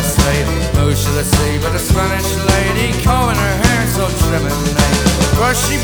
I say? Who should I see but a Spanish lady, combing her hair so trim and neat? Brushy